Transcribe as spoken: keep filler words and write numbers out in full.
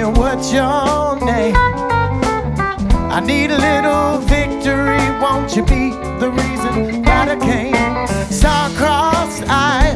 what's your name? I need a little victory. Won't you be the reason that I came? Star-crossed eyes.